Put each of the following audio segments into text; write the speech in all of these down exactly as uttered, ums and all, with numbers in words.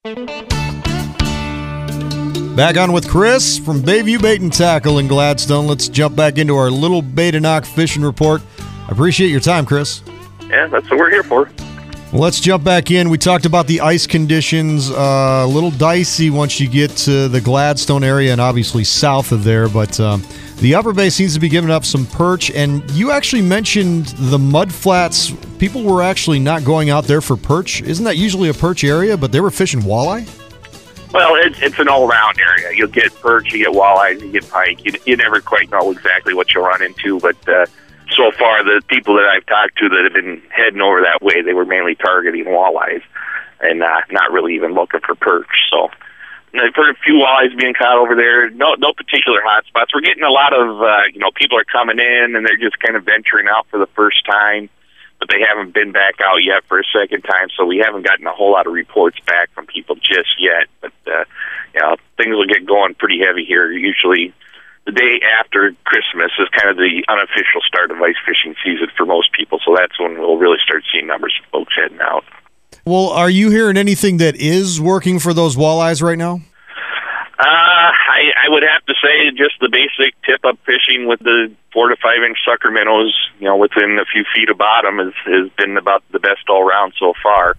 Back on with Chris from Bayview Bait and Tackle in Gladstone. Let's jump back into our Little Bait-A-Knock fishing report. I appreciate your time, Chris. Yeah, that's what we're here for. Well, let's jump back in. We talked about the ice conditions. Uh, a little dicey once you get to the Gladstone area and obviously south of there, but um, the Upper Bay seems to be giving up some perch. And you actually mentioned the mud flats. People were actually not going out there for perch. Isn't that usually a perch area, but they were fishing walleye? Well, it's, it's an all-around area. You'll get perch, you get walleyes, you get pike. You, you never quite know exactly what you'll run into, but uh, so far the people that I've talked to that have been heading over that way, they were mainly targeting walleyes and uh, not really even looking for perch. So I've heard a few walleyes being caught over there. No, no particular hot spots. We're getting a lot of, uh, you know, people are coming in and they're just kind of venturing out for the first time, but they haven't been back out yet for a second time, so we haven't gotten a whole lot of reports back from people just yet. But, uh, you know, things will get going pretty heavy here. Usually the day after Christmas is kind of the unofficial start of ice fishing season for most people, so that's when we'll really start seeing numbers of folks heading out. Well, are you hearing anything that is working for those walleyes right now? Uh, I, I would have to say just the basic tip-up fishing with the four to five-inch sucker minnows, you know, within a few feet of bottom has, has been about the best all-around so far.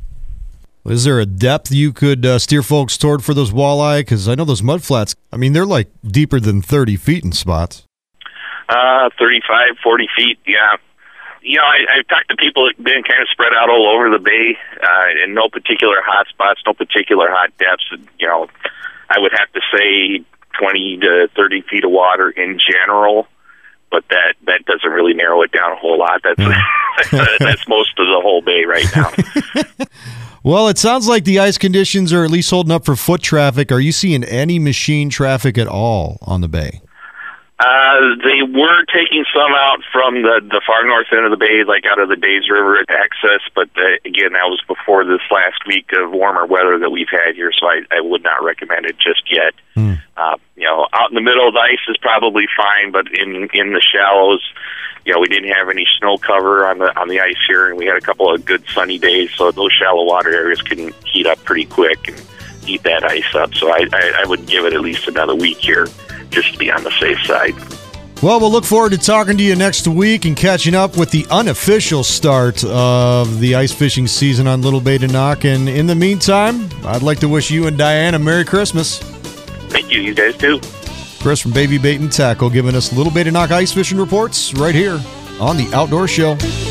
Is there a depth you could uh, steer folks toward for those walleye? Because I know those mud flats, I mean, they're like deeper than thirty feet in spots. Uh, thirty-five, forty feet, yeah. You know, I, I've talked to people that have been kind of spread out all over the bay, uh, in no particular hot spots, no particular hot depths. You know, I would have to say twenty to thirty feet of water in general, but that, that doesn't really narrow it down a whole lot. That's, that's, that's most of the whole bay right now. Well, it sounds like the ice conditions are at least holding up for foot traffic. Are you seeing any machine traffic at all on the bay? Uh, they were taking some out from the, the far north end of the bay, like out of the Days River access, but uh, again, that was before this last week of warmer weather that we've had here, so I, I would not recommend it just yet. Mm. Uh, you know, out in the middle of the ice is probably fine, but in in the shallows, you know, we didn't have any snow cover on the on the ice here, and we had a couple of good sunny days, so those shallow water areas can heat up pretty quick and eat that ice up. So I, I, I would give it at least another week here, just to be on the safe side. Well, we'll look forward to talking to you next week and catching up with the unofficial start of the ice fishing season on Little Bait-A-Knock. And in the meantime, I'd like to wish you and Diane a Merry Christmas. Thank you. You guys too. Chris from Bayview Bait and Tackle giving us Little Bait-A-Knock ice fishing reports right here on The Outdoor Show.